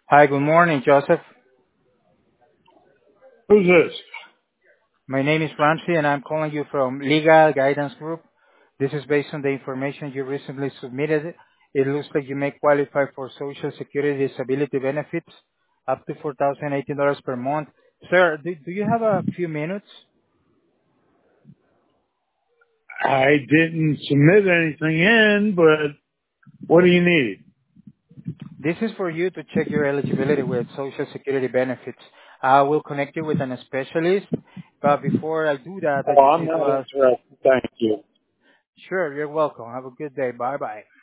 Hi, good morning, Joseph. Who's this? My name is Ramsey, and I'm calling you from Legal Guidance Group. This is based on the information you recently submitted. It looks like you may qualify for Social Security disability benefits up to $4,018 per month. Sir, do you have a few minutes? I didn't submit anything in, but what do you need? This is for you to check your eligibility with Social Security benefits. I will connect you with a specialist, but before I do that, I Oh, just I'm need to not ask. interested. Thank you. Sure, you're welcome. Have a good day. Bye-bye.